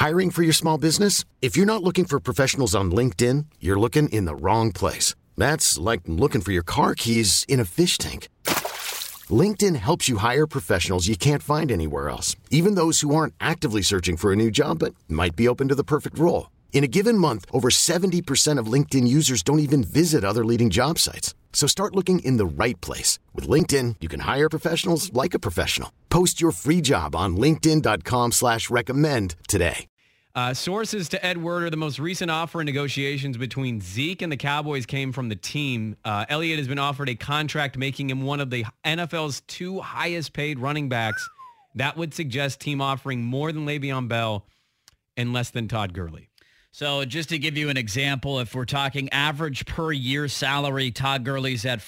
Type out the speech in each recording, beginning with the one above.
Hiring for your small business? If you're not looking for professionals on LinkedIn, you're looking in the wrong place. That's like looking for your car keys in a fish tank. LinkedIn helps you hire professionals you can't find anywhere else, even those who aren't actively searching for a new job but might be open to the perfect role. In a given month, over 70% of LinkedIn users don't even visit other leading job sites. So start looking in the right place. With LinkedIn, you can hire professionals like a professional. Post your free job on linkedin.com/recommend today. Sources to Ed Werder, the most recent offer in negotiations between Zeke and the Cowboys came from the team. Elliott has been offered a contract making him one of the NFL's 2 highest paid running backs. That would suggest team offering more than Le'Veon Bell and less than Todd Gurley. So just to give you an example, if we're talking average per year salary, Todd Gurley's at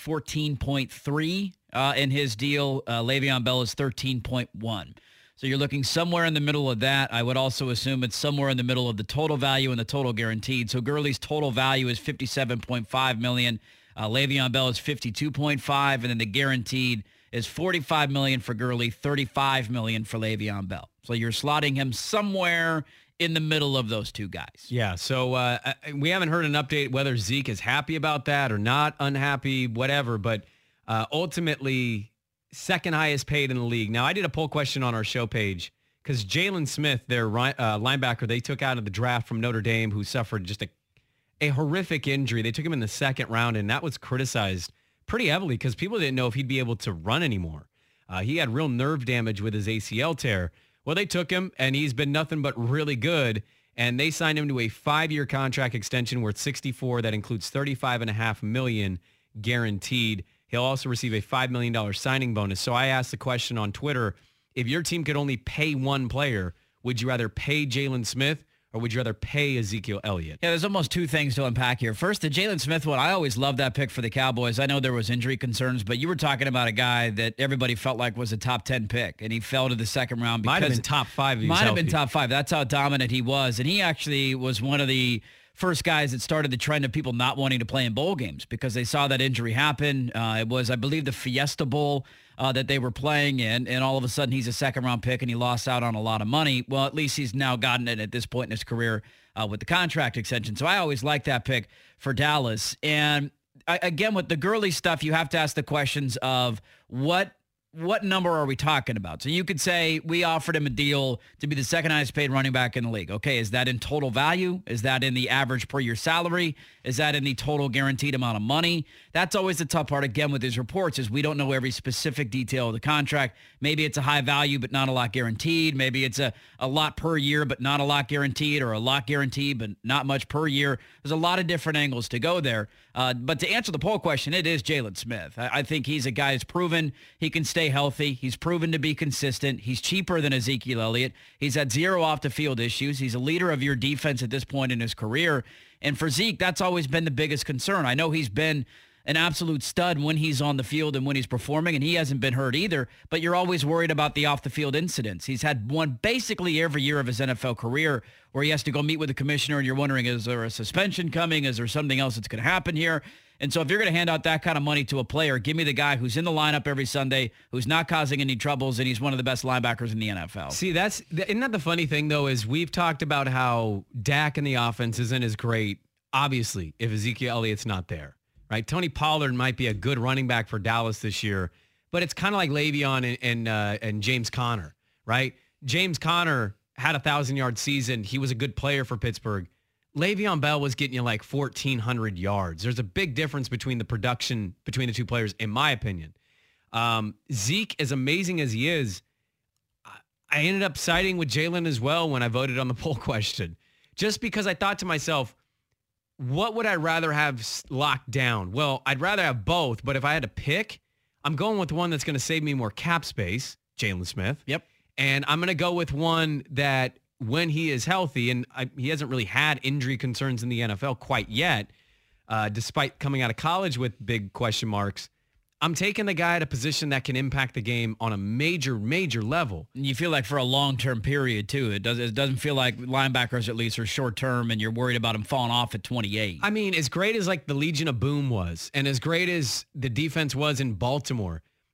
14.3 in his deal. Le'Veon Bell is 13.1. So you're looking somewhere in the middle of that. I would also assume it's somewhere in the middle of the total value and the total guaranteed. So Gurley's total value is $57.5 million. Le'Veon Bell is $52.5, and then the guaranteed is $45 million for Gurley, $35 million for Le'Veon Bell. So you're slotting him somewhere in the middle of those two guys. Yeah, so we haven't heard an update whether Zeke is happy about that or not, unhappy, whatever, but ultimately second highest paid in the league. Now, I did a poll question on our show page because Jalen Smith, their linebacker they took out of the draft from Notre Dame, who suffered just a horrific injury. They took him in the second round, and that was criticized pretty heavily because people didn't know if he'd be able to run anymore. He had real nerve damage with his ACL tear. Well, they took him, and he's been nothing but really good, and they signed him to a 5-year contract extension worth $64. That includes $35.5 million guaranteed. He'll also receive a $5 million signing bonus. So I asked the question on Twitter, if your team could only pay one player, would you rather pay Jalen Smith or would you rather pay Ezekiel Elliott? Yeah, there's almost two things to unpack here. First, the Jalen Smith one, I always loved that pick for the Cowboys. I know there was injury concerns, but you were talking about a guy that everybody felt like was a top 10 pick, and he fell to the second round. Might have been top 5. Might have been top 5. That's how dominant he was. And he actually was one of the first guys that started the trend of people not wanting to play in bowl games because they saw that injury happen. It was, I believe, the Fiesta Bowl that they were playing in, and all of a sudden he's a second-round pick and he lost out on a lot of money. Well, at least he's now gotten it at this point in his career with the contract extension. So I always liked that pick for Dallas. And again, with the Gurley stuff, you have to ask the questions of what number are we talking about? So you could say we offered him a deal to be the second highest paid running back in the league. Okay, is that in total value? Is that in the average per year salary? Is that in the total guaranteed amount of money? That's always the tough part, again, with these reports is we don't know every specific detail of the contract. Maybe it's a high value, but not a lot guaranteed. Maybe it's a lot per year, but not a lot guaranteed, or a lot guaranteed, but not much per year. There's a lot of different angles to go there. But to answer the poll question, it is Jalen Smith. I think he's a guy who's proven he can stay healthy. He's proven to be consistent. He's cheaper than Ezekiel Elliott. He's had 0 off-the-field issues. He's a leader of your defense at this point in his career. And for Zeke, that's always been the biggest concern. I know he's been an absolute stud when he's on the field and when he's performing, and he hasn't been hurt either, but you're always worried about the off-the-field incidents. He's had one basically every year of his NFL career where he has to go meet with the commissioner, and you're wondering, is there a suspension coming? Is there something else that's going to happen here? And so if you're going to hand out that kind of money to a player, give me the guy who's in the lineup every Sunday, who's not causing any troubles, and he's one of the best linebackers in the NFL. See, isn't that the funny thing, though, is we've talked about how Dak in the offense isn't as great, obviously, if Ezekiel Elliott's not there. Right, Tony Pollard might be a good running back for Dallas this year, but it's kind of like Le'Veon and James Conner, right? James Conner had a 1,000-yard season. He was a good player for Pittsburgh. Le'Veon Bell was getting you like 1,400 yards. There's a big difference between the production between the two players, in my opinion. Zeke, as amazing as he is, I ended up siding with Jalen as well when I voted on the poll question, just because I thought to myself, what would I rather have locked down? Well, I'd rather have both, but if I had to pick, I'm going with one that's going to save me more cap space, Jalen Smith. Yep. And I'm going to go with one that when he is healthy, and he hasn't really had injury concerns in the NFL quite yet, despite coming out of college with big question marks, I'm taking the guy at a position that can impact the game on a major, major level. And you feel like for a long-term period, too. It doesn't feel like linebackers, at least, are short-term, and you're worried about them falling off at 28. I mean, as great as like the Legion of Boom was, and as great as the defense was in Baltimore,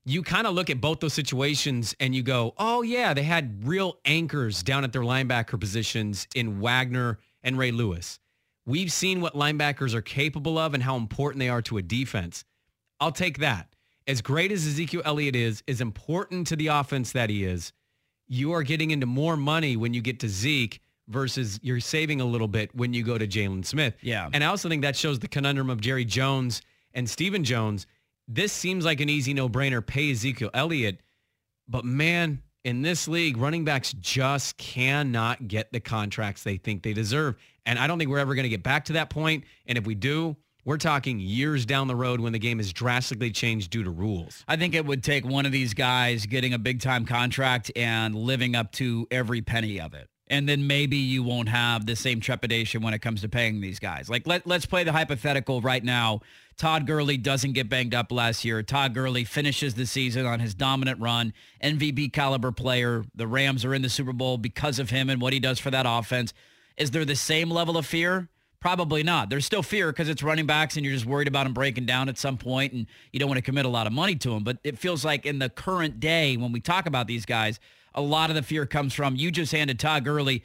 you kind of look at both those situations and you go, oh, yeah, they had real anchors down at their linebacker positions in Wagner and Ray Lewis. We've seen what linebackers are capable of and how important they are to a defense. I'll take that. As great as Ezekiel Elliott is, as important to the offense that he is, you are getting into more money when you get to Zeke versus you're saving a little bit when you go to Jalen Smith. Yeah. And I also think that shows the conundrum of Jerry Jones and Stephen Jones. This seems like an easy no-brainer, pay Ezekiel Elliott. But man, in this league, running backs just cannot get the contracts they think they deserve. And I don't think we're ever going to get back to that point. And if we do, we're talking years down the road when the game is drastically changed due to rules. I think it would take one of these guys getting a big-time contract and living up to every penny of it. And then maybe you won't have the same trepidation when it comes to paying these guys. Like, let's play the hypothetical right now. Todd Gurley doesn't get banged up last year. Todd Gurley finishes the season on his dominant run, MVP caliber player. The Rams are in the Super Bowl because of him and what he does for that offense. Is there the same level of fear? Probably not. There's still fear because it's running backs and you're just worried about them breaking down at some point and you don't want to commit a lot of money to them. But it feels like in the current day when we talk about these guys, a lot of the fear comes from you just handed Todd Gurley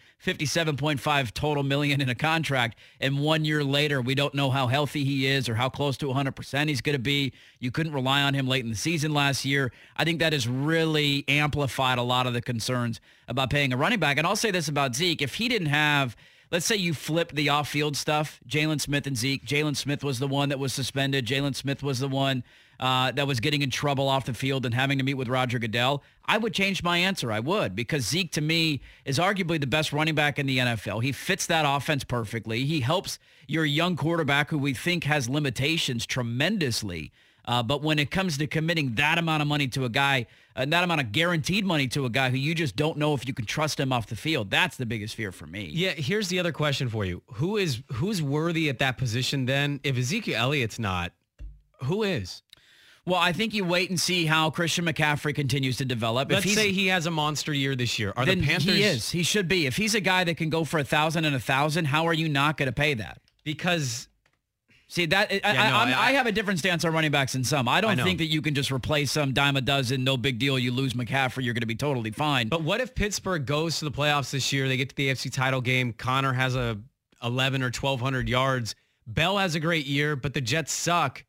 $57.5 total million in a contract, and 1 year later, we don't know how healthy he is or how close to 100% he's going to be. You couldn't rely on him late in the season last year. I think that has really amplified a lot of the concerns about paying a running back. And I'll say this about Zeke. If he didn't have, let's say you flip the off-field stuff, Jalen Smith and Zeke. Jalen Smith was the one that was suspended. Jalen Smith was the one that was getting in trouble off the field and having to meet with Roger Goodell. I would change my answer. I would, because Zeke, to me, is arguably the best running back in the NFL. He fits that offense perfectly. He helps your young quarterback who we think has limitations tremendously. But when it comes to committing that amount of money to a guy, that amount of guaranteed money to a guy who you just don't know if you can trust him off the field, that's the biggest fear for me. Yeah, here's the other question for you. Who's worthy at that position then? If Ezekiel Elliott's not, who is? Well, I think you wait and see how Christian McCaffrey continues to develop. Let's say he has a monster year this year. Are the Panthers? He is. He should be. If he's a guy that can go for 1,000 and 1,000, how are you not going to pay that? Because... See, that I have a different stance on running backs than some. I don't think that you can just replace some dime a dozen, no big deal. You lose McCaffrey, you're going to be totally fine. But what if Pittsburgh goes to the playoffs this year? They get to the AFC title game. Connor has a 11 or 1,200 yards. Bell has a great year, but the Jets suck.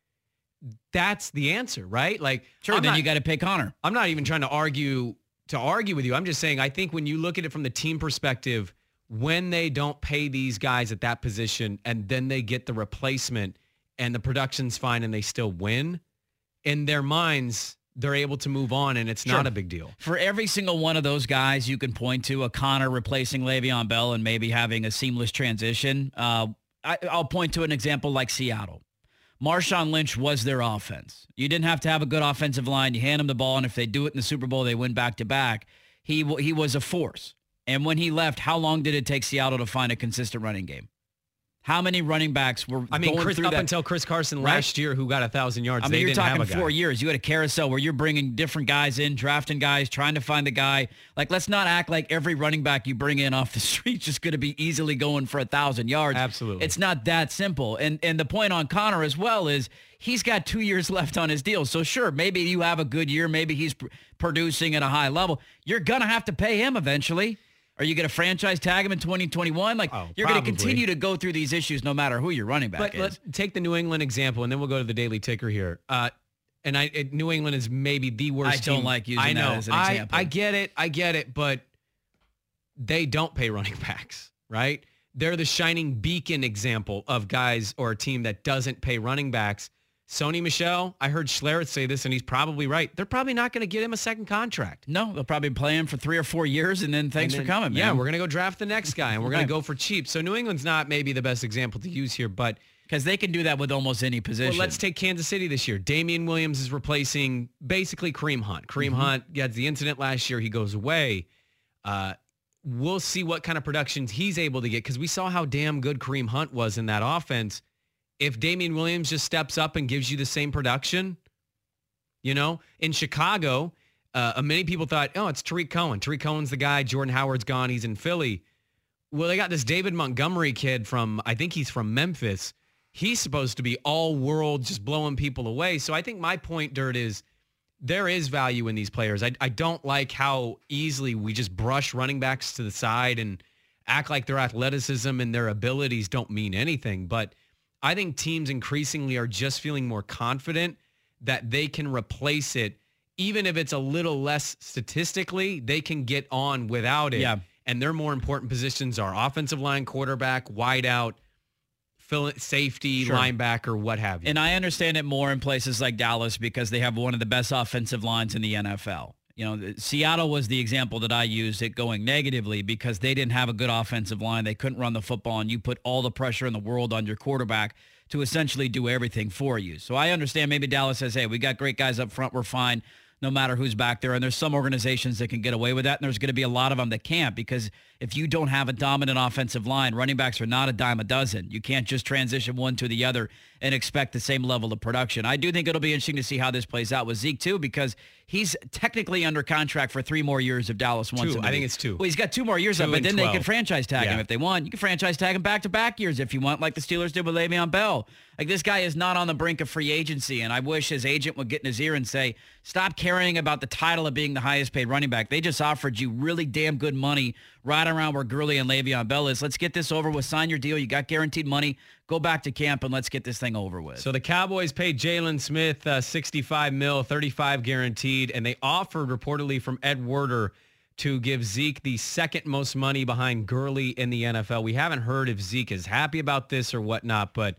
That's the answer, right? Like, sure, then you got to pay Connor. I'm not even trying to argue with you. I'm just saying I think when you look at it from the team perspective, when they don't pay these guys at that position and then they get the replacement and the production's fine and they still win, in their minds, they're able to move on and it's not a big deal. For every single one of those guys, you can point to a Connor replacing Le'Veon Bell and maybe having a seamless transition. I'll point to an example like Seattle. Marshawn Lynch was their offense. You didn't have to have a good offensive line. You hand them the ball, and if they do it in the Super Bowl, they win back-to-back. He was a force. And when he left, how long did it take Seattle to find a consistent running game? How many running backs were going through that? Until Chris Carson last year, who got 1,000 yards. I mean, you're talking 4 years. You had a carousel where you're bringing different guys in, drafting guys, trying to find the guy. Like, let's not act like every running back you bring in off the street is just going to be easily going for 1,000 yards. Absolutely. It's not that simple. And the point on Connor as well is he's got 2 years left on his deal. So sure, maybe you have a good year. Maybe he's producing at a high level. You're going to have to pay him eventually. Are you going to franchise tag him in 2021? You're going to continue to go through these issues no matter who your running back is. Let's take the New England example, and then we'll go to the Daily Ticker here. New England is maybe the worst team. I don't like using that as an example. I get it, but they don't pay running backs, right? They're the shining beacon example of guys or a team that doesn't pay running backs. Sony Michel, I heard Schlereth say this, and he's probably right. They're probably not going to get him a second contract. No, they'll probably play him for 3 or 4 years, and then thanks for coming, man. Yeah, we're going to go draft the next guy, and we're going to go for cheap. So New England's not maybe the best example to use here, but... Because they can do that with almost any position. Well, let's take Kansas City this year. Damian Williams is replacing basically Kareem Hunt. Kareem Hunt had the incident last year. He goes away. We'll see what kind of productions he's able to get, because we saw how damn good Kareem Hunt was in that offense. If Damian Williams just steps up and gives you the same production, in Chicago, many people thought, it's Tariq Cohen. Tariq Cohen's the guy. Jordan Howard's gone. He's in Philly. Well, they got this David Montgomery kid I think he's from Memphis. He's supposed to be all world, just blowing people away. So I think my point, Dirt, is there is value in these players. I don't like how easily we just brush running backs to the side and act like their athleticism and their abilities don't mean anything. But I think teams increasingly are just feeling more confident that they can replace it. Even if it's a little less statistically, they can get on without it. Yeah. And their more important positions are offensive line, quarterback, wideout, safety, Sure. linebacker, what have you. And I understand it more in places like Dallas because they have one of the best offensive lines in the NFL. You know, Seattle was the example that I used, it going negatively because they didn't have a good offensive line. They couldn't run the football, and you put all the pressure in the world on your quarterback to essentially do everything for you. So I understand maybe Dallas says, hey, we got great guys up front. We're fine no matter who's back there. And there's some organizations that can get away with that, and there's going to be a lot of them that can't, because if you don't have a dominant offensive line, running backs are not a dime a dozen. You can't just transition one to the other and expect the same level of production. I do think it'll be interesting to see how this plays out with Zeke, too, because he's technically under contract for 3 more years if Dallas wants him. I think it's 2. Well, he's got 2 more years up, but then 12. they can franchise tag him if they want. You can franchise tag him back-to-back years if you want, like the Steelers did with Le'Veon Bell. Like, this guy is not on the brink of free agency, and I wish his agent would get in his ear and say, stop caring about the title of being the highest paid running back. They just offered you really damn good money right around where Gurley and Le'Veon Bell is. Let's get this over with. Sign your deal. You got guaranteed money. Go back to camp and let's get this thing over with. So the Cowboys paid Jalen Smith $65 million, $35 guaranteed, and they offered reportedly from Ed Werder to give Zeke the second most money behind Gurley in the NFL. We haven't heard if Zeke is happy about this or whatnot, but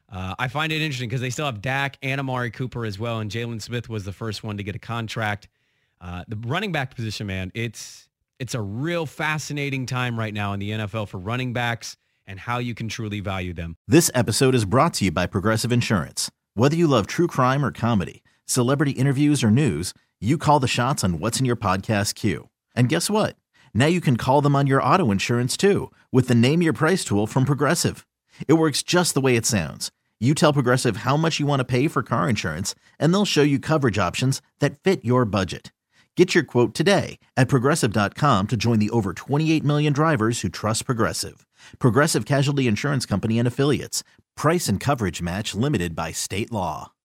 I find it interesting because they still have Dak and Amari Cooper as well, and Jalen Smith was the first one to get a contract. The running back position, man, it's a real fascinating time right now in the NFL for running backs and how you can truly value them. This episode is brought to you by Progressive Insurance. Whether you love true crime or comedy, celebrity interviews or news, you call the shots on what's in your podcast queue. And guess what? Now you can call them on your auto insurance too with the Name Your Price tool from Progressive. It works just the way it sounds. You tell Progressive how much you want to pay for car insurance, and they'll show you coverage options that fit your budget. Get your quote today at Progressive.com to join the over 28 million drivers who trust Progressive. Progressive Casualty Insurance Company and Affiliates. Price and coverage match limited by state law.